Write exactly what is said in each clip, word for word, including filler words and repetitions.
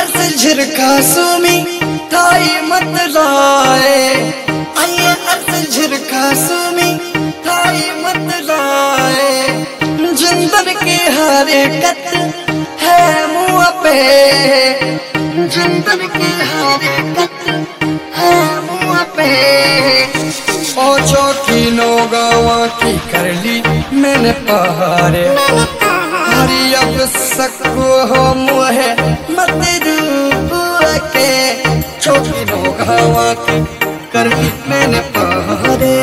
अर्ज झिरका सुमी थाई मत लाए, आइए अर्ज झिरका सुमी थाई मत लाए। जिंदन की हरकत है मुँह पे, जिंदन की हरकत है मुँह पे। ओ चौकी नो गावा की कर ली मैंने पहाड़े, हरी अब सकू हो मुहे मत रूप के। चौकी नो गावा की कर ली मैंने पहाड़े।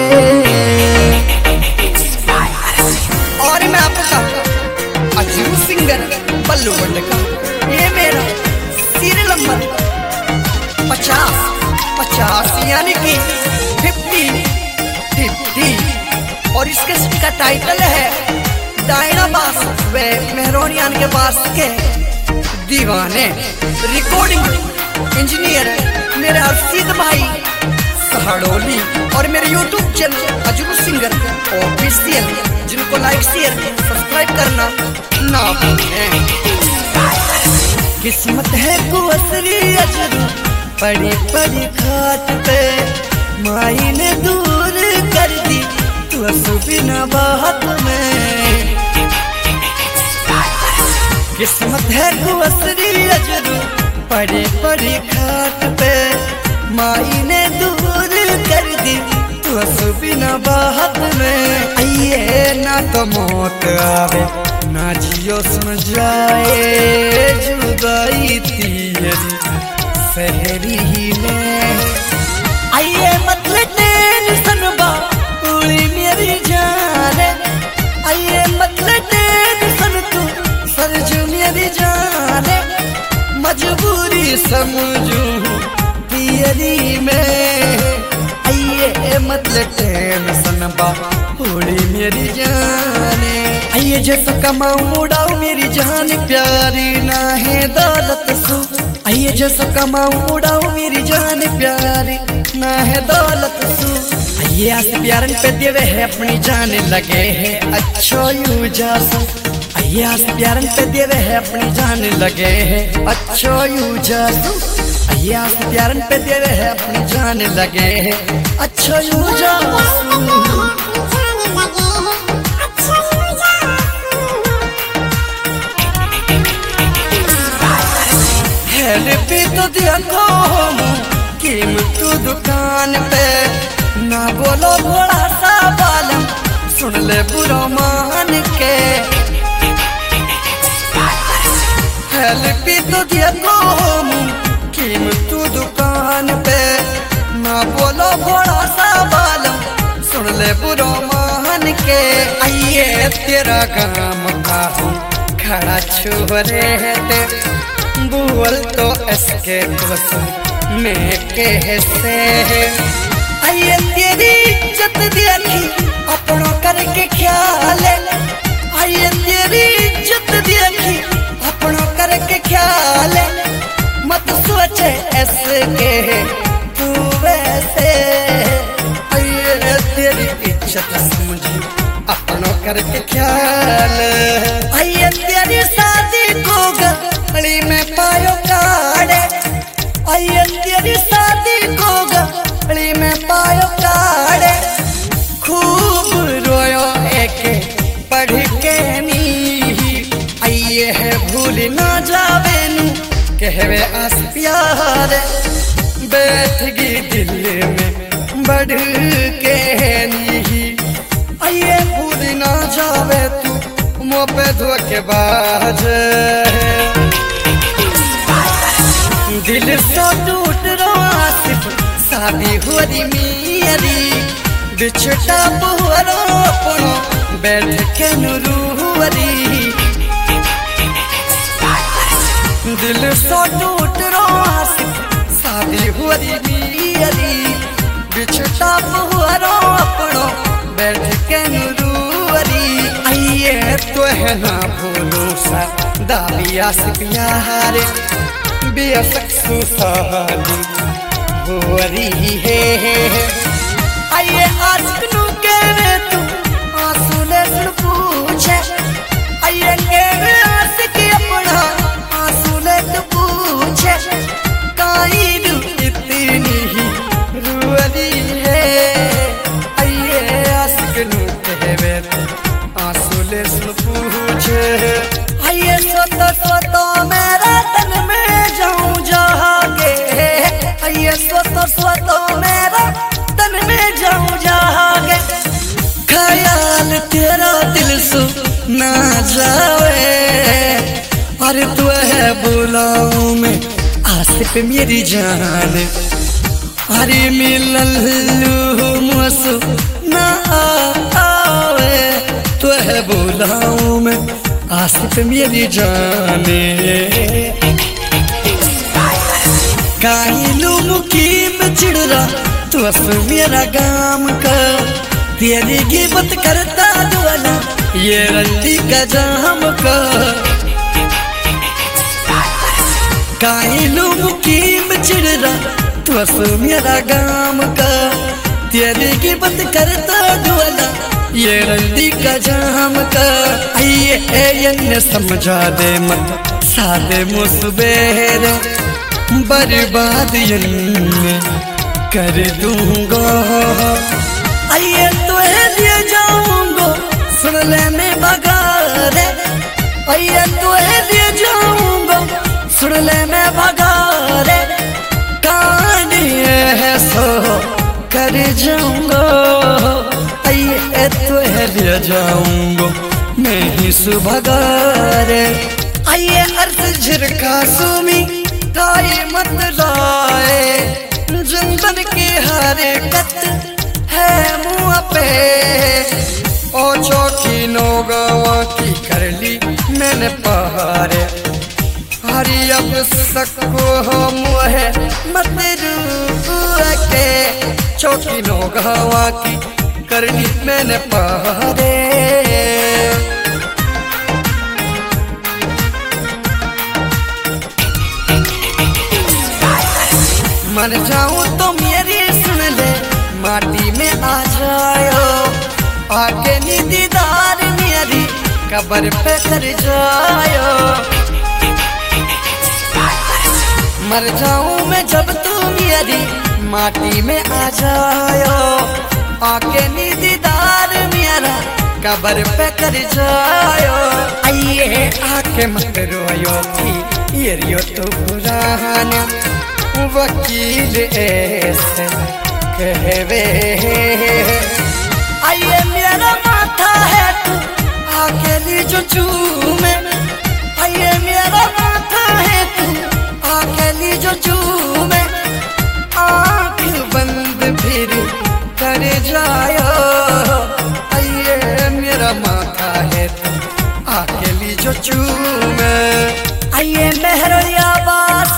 और मैं आपका अजीब सिंगर बल्लू बंड का ये मेरा सीरियल नंबर पचास पचास यानी कि फिफ्टी फिफ्टी। और इसके का टाइटल है डायना बास वे मेहरोनियान के पास के दीवाने। रिकॉर्डिंग इंजीनियर मेरे अर्शीद भाई सहाड़ोली और मेरे YouTube channel Ajoob singer official, जिनको लाइक शेयर सब्सक्राइब करना ना भूलें। किस्मत है कुअसरी अजरू पड़ी पड़ी खाट पे, माई ने दूर कर दी तू बिना बात में। किस्मत है कुअसरी अजरू पड़ी पड़ी खाट पे, माई ने दूर कर दी तू बिना बात में। आइए ना तो मौत आवे ना जियो सुन जाए, जुदाई तेरी सहरी ही में। आइए मतलब टेंशन बा पूरी मेरी जान, आइए मतलब टेंशन तू सरजू मेरी जान। मजबूरी समझू तेरी में, आइए मतलब टेंशन बा पूरी मेरी जान। आइए जैसा कमाऊं उड़ाऊं मेरी जान प्यारी ना है दौलत सू, आइए जैसा कमाऊं उड़ाऊं मेरी जान प्यारी ना है दौलत सू। आइए आस प्यारन पे देवे है अपनी जान लगे है अच्छो यू जासू, आइए आस प्यारन पे देवे है अपनी जान लगे है अच्छो यू जासू। आइए आस प्यारन पे देवे है अपनी जान लगे है अच्छो यू जासू। भी तो देखो कीमत दुकान पे, ना बोलो बड़ा सा बालम सुन ले बुरा मान के। भी तो देखो कीमत दुकान पे, ना बोलो बड़ा सा बालम सुन ले बुरा मान के। आइए तेरा काम का हूँ खड़ा छुरे है, बोल तो इसके में कैसे। आइए तेरी इज्जत देखी अपनों करके ख्याल, आइए तेरी इज्जत देखी अपनों करके ख्याल। मत सोचे ऐसे के तू वैसे, आइए तेरी इज्जत समझी अपनों करके ख्याल। आइए तेरी शादी को गली में पायो काड़े, आइए तेरी शादी को गली में पायो काड़े। खूब रोयो एक पढ़ के नी, आइए है भूल ना जावे नू कहवे आस प्यार। बैठ गई दिल में बढ़ के नी, आइए भूल ना जावे तू मुँह पे धोखेबाज। दिल तो टूट रहा सिर्फ शादी हो रही मेरी, बिछटा पुहरो अपनो बैठ के नूरूरी। दिल तो टूट रहा सिर्फ शादी हो रही मेरी, बिछटा पुहरो अपनो बैठ के नूरूरी। आइए तो है ना भूलो सा दाबिया से प्यार, बेसक्सु साली हो रही है। आइए आज नू के तू आंसू ले पूछे, आइए के आस के अपना आंसू ले पूछे। तरसावे। अरे तू है बुलाऊं मैं आसिफ मेरी जान, अरे मिललू मुसु ना आवे। तू है बुलाऊं मैं आसिफ मेरी जाने, काहिलू मुकीम चिड़रा तू अस मेरा गाम का, तेरी गिबत करता दुआला ये रंडी का जाम का। काहिलू मुकीम चिड़रा तू अस मेरा गाम का, तेरी गिबत करता दुआला ये रंडी का जाम का। ये समझा दे मत सादे मुसबेर बर्बाद कर दूंगा। आइए तो दिए जाऊंगा सुन ले मैं बगारे, आइए तो दिए जाऊंगा सुन ले मैं बगारे। कहानी है सो कर जाऊंगा, आइए तो दिए जाऊंगा मैं ही सुबगारे। आइए अर्थ झिरका सुमी ताई मत लाए, जिंदन की हरकत है मुँह पे। ओ चौकी नौगवा की कर ली मैंने पहारे, हरी अब सको हो मुँह मत रूए के। चौकी नौगवा की कर ली मैंने पहारे। मर जाऊं तो मेरी सुन ले माटी में आ जाओ, आके नी दीदार मेरी कब्र पे कर जाओ। मर जाऊं मैं जब तू मेरी माटी में आ जाओ, आके नी दीदार मेरा कब्र पे कर जाओ। आइए आके मत रोयो थी ये रियो तो पुराना वकील ऐसे कहवे। आइए मेरा माथा है तू आके ली जो चूमे, आइए मेरा माथा है तू आके ली जो चूमे। आँख बंद फिर कर जायो, आइए मेरा माथा है तू आके ली जो चूमे। आइए मेहरिया बास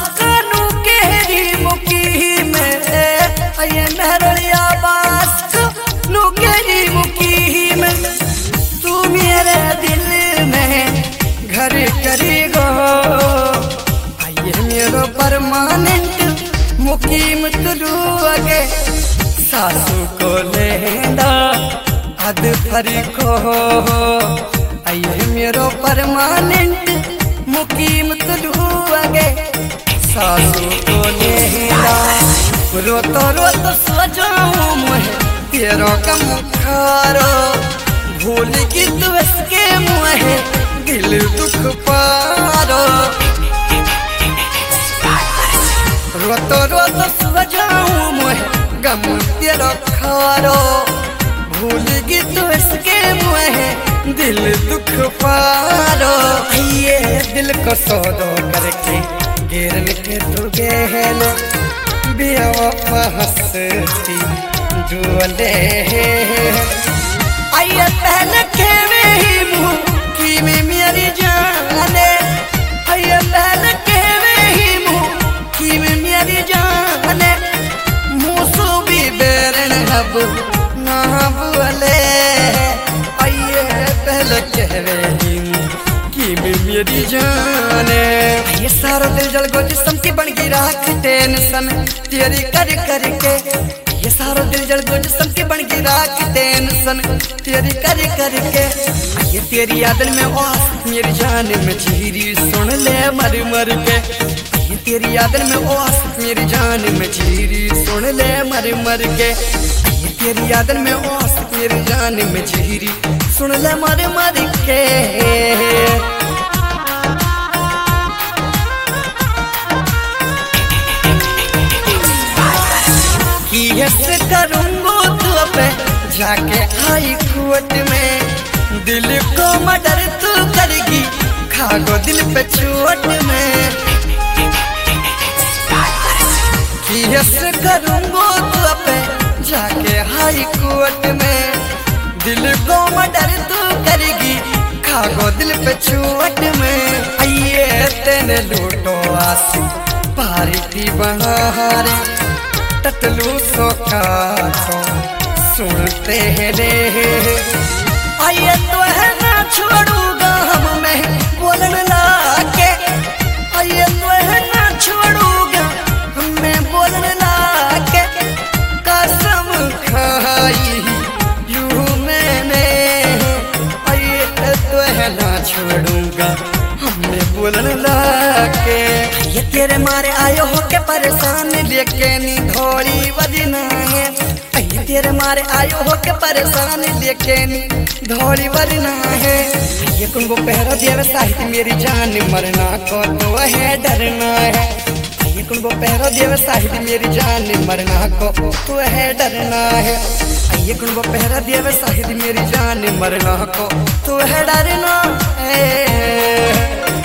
ये मेहरिया बास नुकेरी मुकी में, तू मेरे दिल में घर करेगा। आइए मेरो परमानेंट मुकीम तुलू आगे सासू को लेंदा अद फरी को। आइए मेरो परमानेंट मुकीम तुलू आगे सासू को लेंदा। रोतो रोतो सो जाऊं मैं तेरो का मुखारो, भूल की तू इसके मुँह दिल दुख पारो। रोतो रोतो सो जाऊं मैं गम तेरो खारो, भूल की तू इसके मुँह दिल दुख पारो। ये दिल को सौदो करके गिरन के तू गेलो हंसती जुले। आइए पहले खेवे ही मुँह की में मेरी जाने, आइए पहले खेवे ही मुँह की में मेरी जाने। मुँह भी बेरन अब ना बोले, आइए पहले कहवे ही मुँह की में मेरी जाने। ये सारा दिल जल गो जिस्म की बन गई राख टेंशन तेरी कर करके। ये सारा दिल जल गो जिस्म की बन गई राख टेंशन तेरी कर करके। ये तेरी याद में आस मेरी जान में चीरी सुन ले मर मर के। ये तेरी याद में आस मेरी जान में चीरी सुन ले मर मर के। ये तेरी याद में आस मेरी जान में चीरी सुन ले मर मर के। कैसे करूँगो तू पे जाके आई कोर्ट में, दिल को मर्डर तू कर खागो दिल पे चोट में किस करूंगो तो पे जाके हाई कोर्ट में दिल को मर्डर तू करेगी खागो दिल पे चोट में आइए तेने लूटो आसी पार्टी बहारे टटलू सो का सुनते हैं रे आइए तो है ना छोड़ूंगा हम मैं बोलन लाके आइए तो है ना छोड़ूंगा मैं बोलन लाके कसम खाई यूं मैंने आइए तो है ना छोड़ूंगा हमें बोलन लाके ये तेरे मारे आयो हो के परेशान लेके नी धोड़ी वजना है ये तेरे मारे आयो हो के परेशान लेके नी धोड़ी वजना है ये कुंगो पहरा देव साहित्य मेरी जान मरना को तो है डरना है ये कुंगो पहरा देव साहित्य मेरी जान मरना को तो है डरना है ये कुंगो पहरा देव साहित्य मेरी जान मरना को तो है डरना है।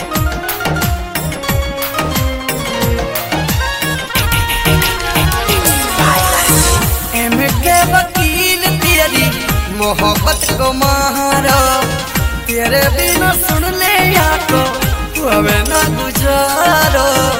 वकील तेरी मोहब्बत को मारो तेरे बिना सुन ले या को तू हमें ना गुजारो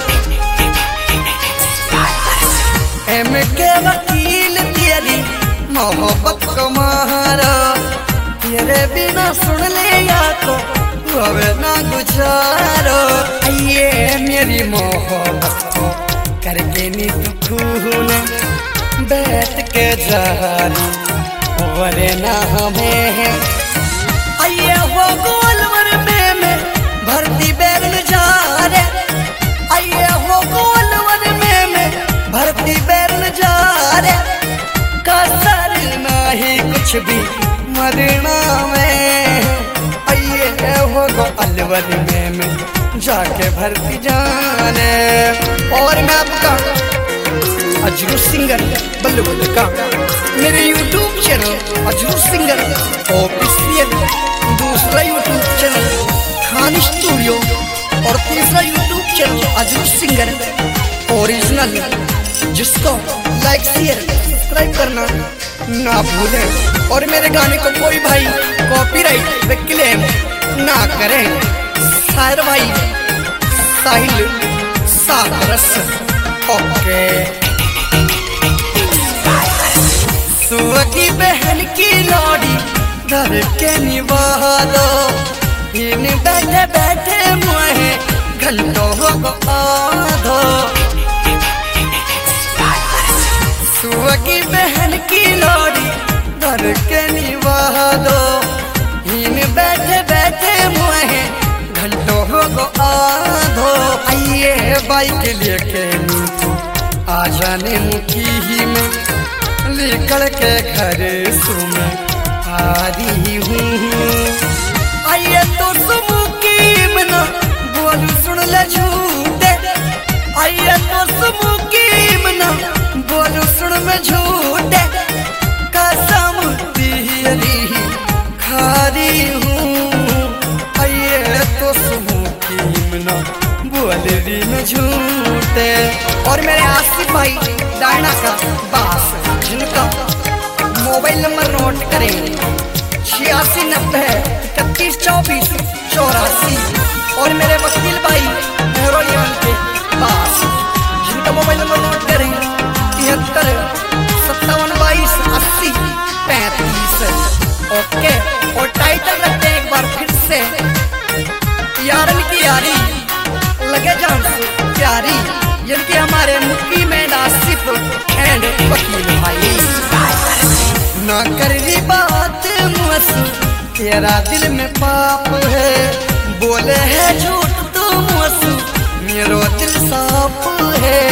एम के वकील तेरी मोहब्बत को मारो तेरे बिना सुन ले या को तू हमें ना गुजारो ये मेरी मोहब्बत को करके नी तू खून बैठ के जारी वरे ना हमें आइए वो गोलवर में में भरती बैरन जा रे आइए वो गोलवर में में भरती बैरन जा रे कसर नहीं कुछ भी मरना में आइए वो गोलवर में में जाके भरती जाने। और मैं आपका अजरू सिंगर बल्लू का मेरे YouTube channel Ajru singer official, दूसरा यूट्यूब चैनल खान स्टूडियो और तीसरा YouTube channel Ajru singer original, जिसको लाइक शेयर सब्सक्राइब करना ना भूलें और मेरे गाने को कोई भाई कॉपीराइट क्लेम ना करें। शायर भाई साहिल सागरस ओके। सुअगी बहन की लौड़ी घर के निभा दो इन बैठे बैठे मुहे घंटों को आधो। सुअगी बहन की लौड़ी घर के निभा दो इन बैठे बैठे मुहे घंटों को आधो। आइए बाइक लेके आ जाने मुखी ही में निकल के घर सुन आ रही हूँ। आइए तो सुमुकी मना बोलू सुन ले झूठे आइए तो सुमुकी मना बोलू सुन में झूठे कसम तेरी खा रही हूँ। आइए तो सुमुकी मना बोल रही में झूठे। और मेरे आसिफ भाई डायना का बास जिनका मोबाइल नंबर नोट करें छियासी नब्बे इकतीस चौबीस चौरासी। और मेरे वकील भाई मेहरोलियन के पास जिनका मोबाइल नंबर नोट करें तिहत्तर सत्तावन बाईस अस्सी पैंतीस ओके। और टाइटल रखते हैं एक बार फिर से यारन की यारी लगे जान से प्यारी, जिनके हमारे मुक्की में नासिफ एंड वकील भाई। ना कर रही बात मुझसे तेरा दिल में पाप है बोले है झूठ तू मुझसे मेरो दिल साफ है।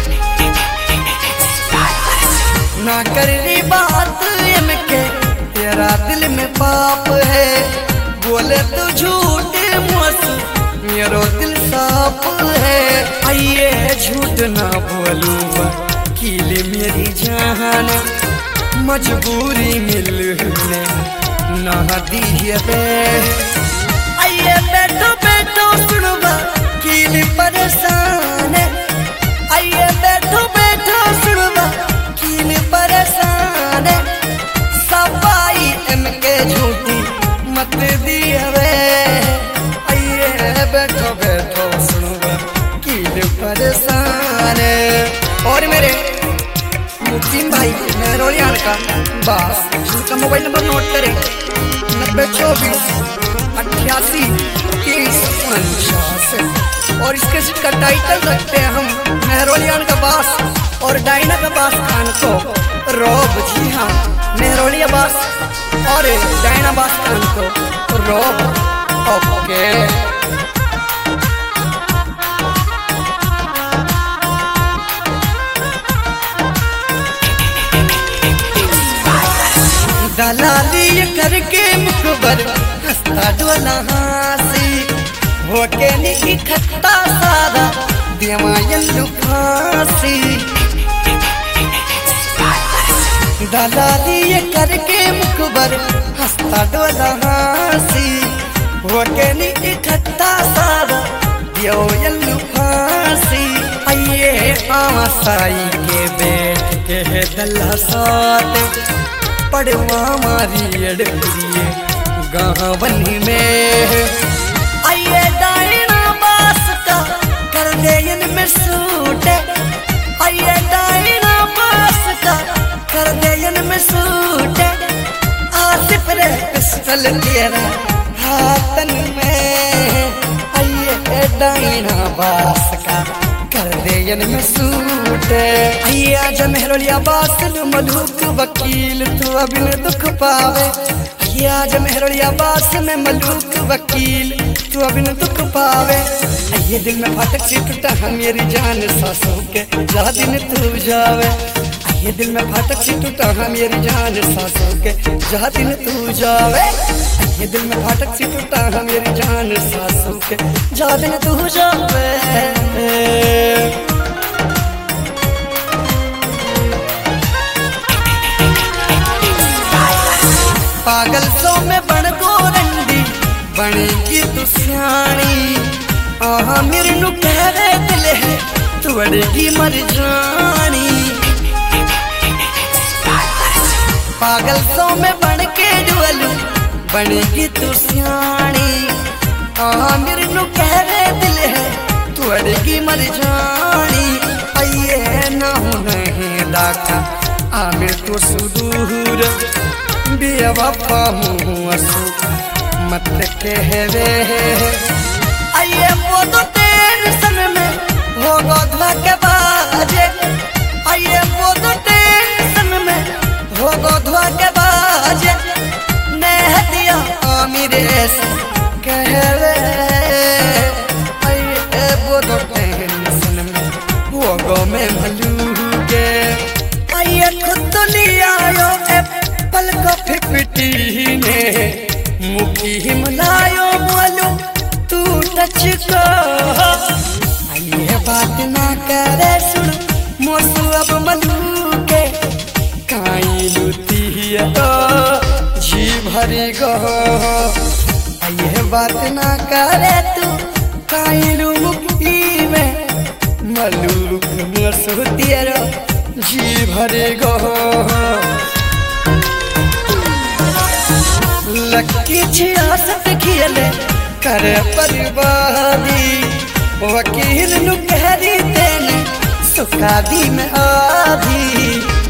ना कर रही बात इनके तेरा दिल में पाप है बोले तू झूठ मुझसे मेरो दिल साफ है। आइए झूठ ना बोलूं वकील मेरी जान मजबूरी मिलने ना दी है। आइए बैठो बैठो बैठो बैठो सुनो कील परेशान। और मेरे मुकीम भाई मेहरोलियान का बास, उनका मोबाइल नंबर नोट करें नब्बे चौबीस अट्ठासी तीस उनचास। और इसके का टाइटल रखते हैं हम मेहरोलियान का बास और डायना का बास खान को रोब। जी हाँ, मेहरोलिया बास और डायना बास खान को रोब। ओके दलाली करके मुखबर हंसता डोला हासी होके नहीं खट्टा सारा दिमायन लुकासी। दलाली करके मुखबर हंसता डोला हासी होके नहीं खट्टा सारा दिमायन लुकासी। आइए आसाई के बैठ के दल्ला साथ पड़वा मारी अड़पिए गावनी में। आइए डायना बास का कर दे इनमें सूट। आइए डायना बास का कर दे इनमें सूट। आसिफ रे पिस्टल तेरा हाथन में। आइए डायना बास का कर दे इनमें सूट। आइए आजा मेहरोलिया बास मलूक वकील तू अभी न दुख पावे। आइए आजा मेहरोलिया बास में मलूक वकील तू अभी न दुख पावे। आइए दिल में फाटक सी टूटा हम मेरी जान सासों के जा दिन तू जावे। आइए दिल में फाटक सी टूटा हम मेरी जान सासों के जा दिन तू जावे। आइए दिल में फाटक सी टूटा हम मेरी जान सासों के जा दिन तू जावे। पागल सो में बन को रंडी बनेगी तू सियाणी। आहा मेरे नु कह रहे दिल है तू अड़ेगी मर जानी। पागल सो में बन के डुअलू बनेगी तू सियाणी। आहा मेरे नु कह रहे दिल है तू अड़ेगी मर जानी। आइए ना हूँ नहीं दाका आमिर तो सुदूर बेवफा हूँ असु मत कहवे। आइए वो तो टेंशन में होगा धोखेबाजे। आइए वो तो टेंशन में होगा धोखेबाजे। मैं दिया आमिर से कहवे। आइए वो तो टेंशन में होगा मैं भलूगे। आइए खुद तो लिया पल को फिपटी ने मुखी हिमलायो बोलू तू टच को। आइए बात ना करे सुन मोसू अब मलू के काई लुती है तो जी भरी गो। आइए बात ना करे तू काई लू मुखी में मलू मोसू तेरा जी भरी गो। लक्की छियासठ खेले कर बर्बादी वकील नु कहरी तेने सुखादी में आधी।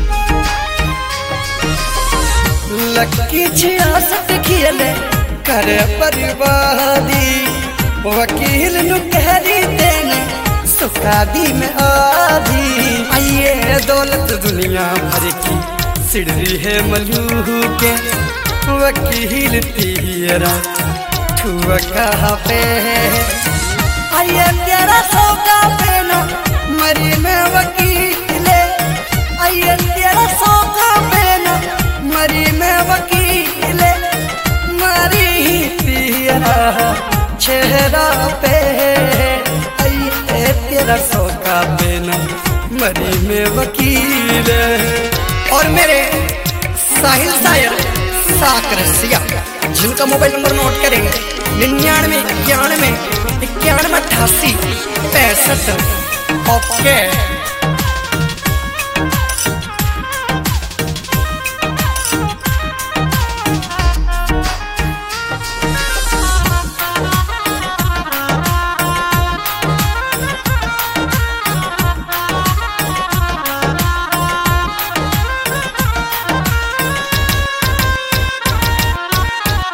लक्की छियासठ खेले कर बर्बादी वकील नु कहरी तेने सुखादी में आधी। आइए दौलत दुनिया भर की सिड़ी है मलू के वकील तेरा ठुआ कहाँ पे। आइए तेरा सौका पे ना मरी में वकील। आइए तेरा सौका पे ना मरी में वकील। मरी तेरा चेहरा पे। आइए तेरा सौका पे ना मरी में वकील। और मेरे साहिल शायर साकरसिया जिनका मोबाइल नंबर नोट करेंगे निन्यानवे इक्यानवे इक्यानवे अट्ठासी पैंसठ। ओके।